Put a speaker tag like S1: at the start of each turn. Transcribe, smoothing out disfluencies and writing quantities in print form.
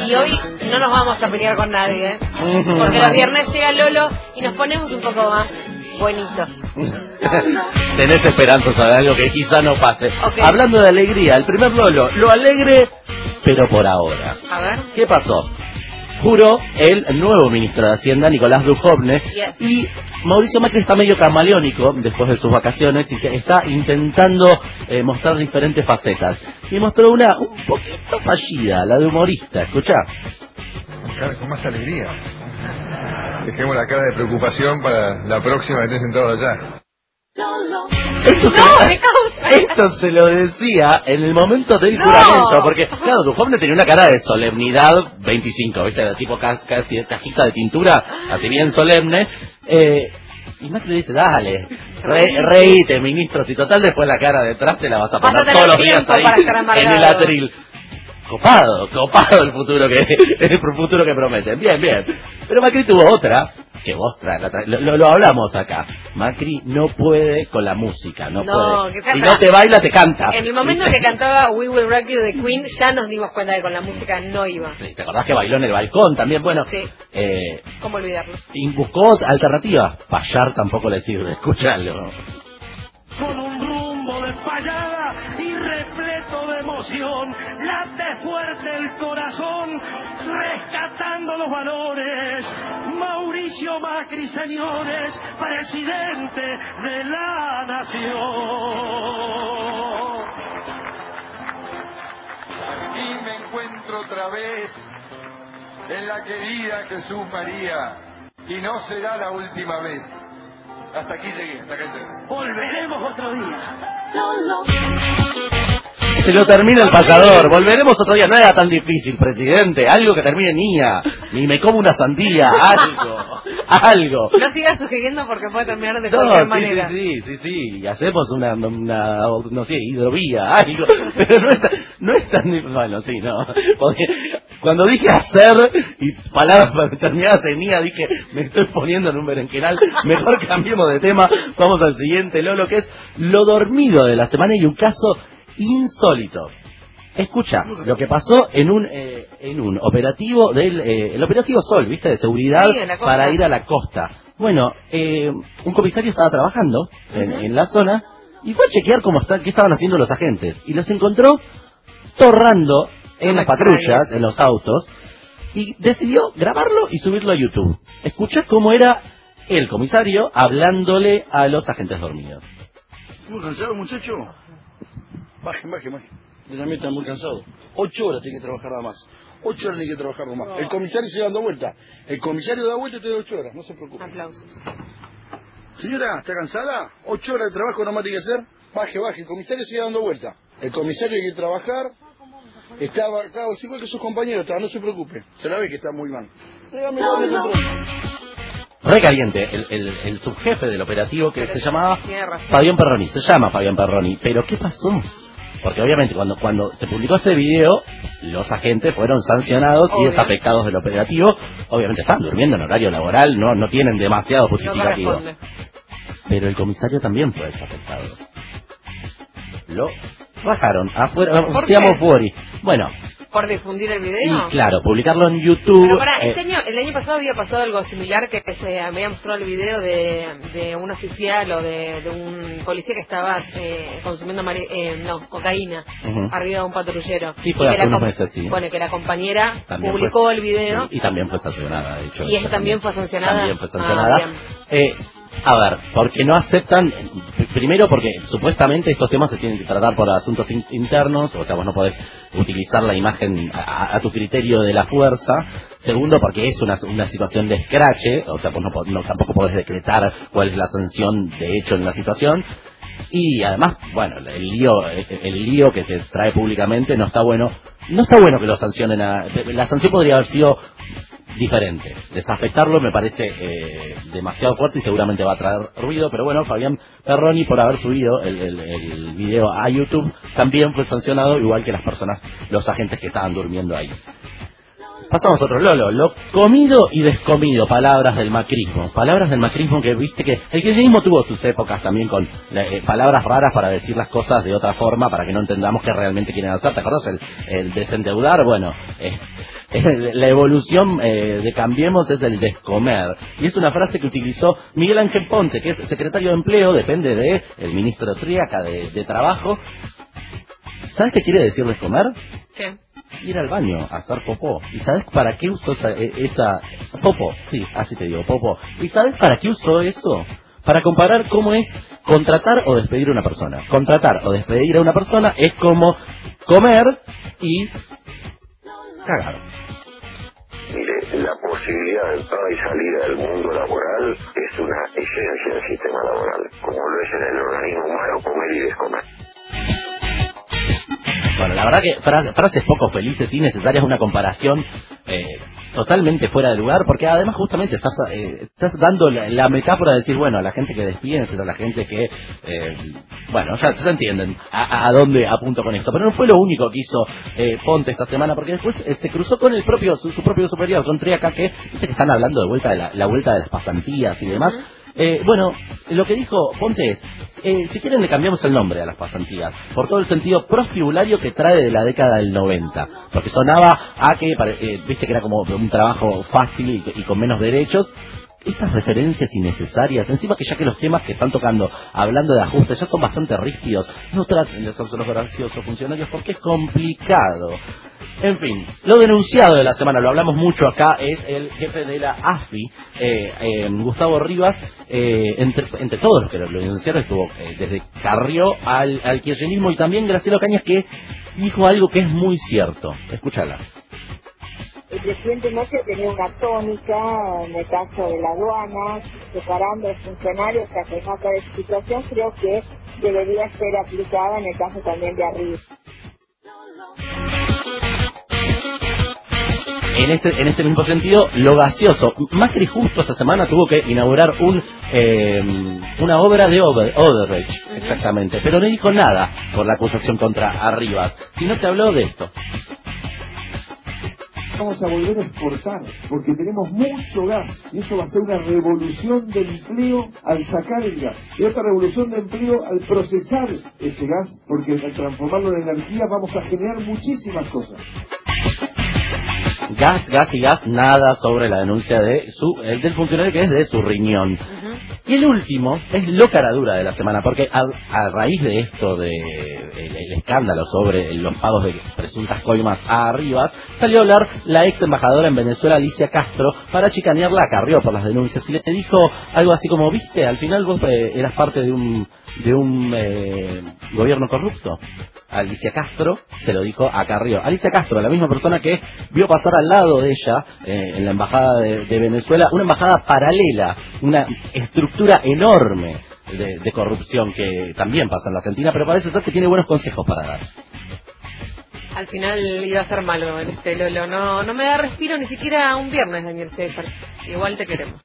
S1: Y hoy no nos vamos a pelear con nadie, porque los viernes llega Lolo y nos ponemos un poco más bonitos.
S2: Tenés esperanzas de algo que quizá no pase.
S1: Okay.
S2: Hablando de alegría, el primer Lolo, lo alegre, pero por ahora.
S1: A ver.
S2: ¿Qué pasó? Juró el nuevo ministro de Hacienda, Nicolás Dujovne, y Mauricio Macri está medio camaleónico después de sus vacaciones y que está intentando mostrar diferentes facetas. Y mostró una un poquito fallida, la de humorista. Escuchá.
S3: Con más alegría. Dejemos la cara de preocupación para la próxima que esté sentado allá.
S2: Esto se lo decía en el momento del juramento, porque claro, Dujovne tenía una cara de solemnidad 25, ¿viste? De tipo casi de cajita de tintura, así bien solemne. Y Macri le dice, dale, reíte, ministro, si total después la cara detrás te la vas a poner todos los días ahí en el atril. Copado el futuro que prometen. Bien. Pero Macri tuvo otra, que vos lo hablamos acá. Macri no puede con la música, no puede. Si no te baila, te canta.
S1: En el momento que cantaba We Will Rock You de Queen, ya nos dimos cuenta que con la música no iba.
S2: Sí, ¿te acordás que bailó en el balcón también? Bueno,
S1: sí. ¿Cómo olvidarlo?
S2: Y buscó alternativas. Payar tampoco le sirve, escúchalo.
S4: Con un rumbo de payada y repleto de emoción, late fuerte el corazón, rescatando los valores. Mauricio Macri, señores, presidente de la nación.
S3: Aquí me encuentro otra vez en la querida Jesús María, y no será la última vez. Hasta aquí llegué, hasta acá llegué.
S4: Volveremos otro día.
S2: Se lo termina el pasador. Volveremos otro día. No era tan difícil, presidente. Algo que termine en IA. Ni me como una sandía. Algo.
S1: No sigas sugiriendo porque puede terminar de cualquier manera.
S2: Sí. Y hacemos una no sé, hidrovía. Algo. Pero no es tan difícil. Bueno, sí, no. Porque cuando dije hacer y palabras terminadas en IA, dije, me estoy poniendo en un berenjenal. Mejor cambiemos de tema. Vamos al siguiente, Lolo, que es lo dormido de la semana y un caso insólito. Escucha lo que pasó en un operativo el operativo Sol, ¿viste? De seguridad para ir a la costa. Bueno, un comisario estaba trabajando en la zona y fue a chequear qué estaban haciendo los agentes y los encontró torrando en las patrullas, en los autos, y decidió grabarlo y subirlo a YouTube. Escucha cómo era el comisario hablándole a los agentes dormidos.
S5: ¿Muy cansado, muchacho? Baje. Yo también estoy muy cansado. 8 horas tiene que trabajar nada más. 8 horas tiene que trabajar nada más. El comisario sigue dando vuelta. El comisario da vuelta y te da 8 horas, no se preocupe.
S1: Aplausos.
S5: Señora, ¿está cansada? 8 horas de trabajo nomás tiene que hacer. Baje. El comisario sigue dando vuelta. El comisario tiene que trabajar. Estaba igual que sus compañeros, no se preocupe. Se la ve que está muy mal.
S2: Recaliente, el subjefe del operativo que se llamaba Fabián Perroni, se llama Fabián Perroni, pero ¿qué pasó? Porque obviamente cuando se publicó este video, los agentes fueron sancionados y desafectados del operativo. Obviamente están durmiendo en horario laboral, no tienen demasiado justificativo. Pero el comisario también fue desafectado. Lo bajaron afuera, seamos fuori. Bueno,
S1: ¿por difundir el video?
S2: Y claro, publicarlo en YouTube.
S1: Pero para, el año pasado había pasado algo similar, que se había mostrado el video de un oficial o de un policía que estaba consumiendo cocaína arriba de un patrullero.
S2: Sí, fue hace unos meses, sí.
S1: Bueno, que la compañera también publicó el video.
S2: Sí, y también fue sancionada, de hecho.
S1: ¿Y esa también fue sancionada?
S2: También fue sancionada. A ver, porque no aceptan, primero porque supuestamente estos temas se tienen que tratar por asuntos internos, o sea, vos no podés utilizar la imagen a tu criterio de la fuerza. Segundo, porque es una situación de escrache, o sea, vos tampoco podés decretar cuál es la sanción de hecho en la situación. Y además, bueno, el lío que se trae públicamente no está bueno. No está bueno que lo sancionen. La sanción podría haber sido diferente. Desafectarlo me parece demasiado fuerte y seguramente va a traer ruido, pero bueno, Fabián Perroni, por haber subido el video a YouTube, también fue sancionado, igual que los agentes que estaban durmiendo ahí. Pasamos a otro, Lolo, lo comido y descomido, palabras del macrismo que viste que el kirchnerismo tuvo sus épocas también con palabras raras para decir las cosas de otra forma, para que no entendamos qué realmente quieren hacer. ¿Te acordás el desendeudar? Bueno, la evolución de Cambiemos es el descomer. Y es una frase que utilizó Miguel Ángel Ponte, que es secretario de Empleo, depende de el ministro Tríaca de Trabajo. ¿Sabes qué quiere decir descomer?
S1: ¿Qué?
S2: Ir al baño, a hacer popó. ¿Y sabes para qué usó esa popó? Sí, así te digo, popó. ¿Y sabes para qué usó eso? Para comparar cómo es contratar o despedir a una persona. Contratar o despedir a una persona es como comer y cagar.
S6: Mire, la posibilidad de entrada y salida del mundo laboral es una esencia del sistema laboral, como lo es en el organismo humano comer y descomer.
S2: Bueno, la verdad que frases poco felices, innecesarias, una comparación totalmente fuera de lugar, porque además justamente estás dando la metáfora de decir, bueno, a la gente que despiden, a la gente que, bueno, ya se entienden a dónde apunto con esto, pero no fue lo único que hizo Ponte esta semana, porque después se cruzó con el su propio superior, con Tríaca, que están hablando de vuelta de la vuelta de las pasantías y demás. Bueno, lo que dijo Ponte es, si quieren le cambiamos el nombre a las pasantías, por todo el sentido prosfibulario que trae de la década del 90, porque sonaba a que, viste que era como un trabajo fácil y con menos derechos. Estas referencias innecesarias, encima que ya que los temas que están tocando, hablando de ajustes, ya son bastante rígidos, no traten de hacerse los graciosos funcionarios porque es complicado. En fin, lo denunciado de la semana, lo hablamos mucho acá, es el jefe de la AFI, Gustavo Rivas, entre todos los que lo denunciaron estuvo desde Carrió al kirchnerismo, y también Graciela Cañas, que dijo algo que es muy cierto. Escúchala.
S7: El presidente Macri tenía una tónica en el caso de la aduana, separando a los funcionarios que remata de esta situación, creo que debería ser aplicada en el caso también de Arriba.
S2: En este mismo sentido, lo gaseoso. Macri justo esta semana tuvo que inaugurar una obra de Odebrecht, exactamente, pero no dijo nada por la acusación contra Arribas, sino que habló de esto.
S8: Vamos a volver a exportar, porque tenemos mucho gas, y eso va a ser una revolución de empleo al sacar el gas, y otra revolución de empleo al procesar ese gas, porque al transformarlo en energía vamos a generar muchísimas cosas.
S2: Gas, nada sobre la denuncia del funcionario, que es de su riñón. Y el último es lo caradura de la semana, porque a raíz de esto, el escándalo sobre los pagos de presuntas coimas a Arribas, salió a hablar la ex embajadora en Venezuela, Alicia Castro, para chicanearla a Carrió por las denuncias, y le dijo algo así como, viste, al final vos eras parte de un gobierno corrupto. Alicia Castro se lo dijo a Carrió. Alicia Castro, la misma persona que vio pasar al lado de ella en la embajada de Venezuela, una embajada paralela, una estructura enorme de corrupción que también pasa en la Argentina, pero parece ser que tiene buenos consejos para dar.
S1: Al final iba a ser malo Lolo, no me da respiro ni siquiera un viernes, Daniel Sefer. Igual te queremos.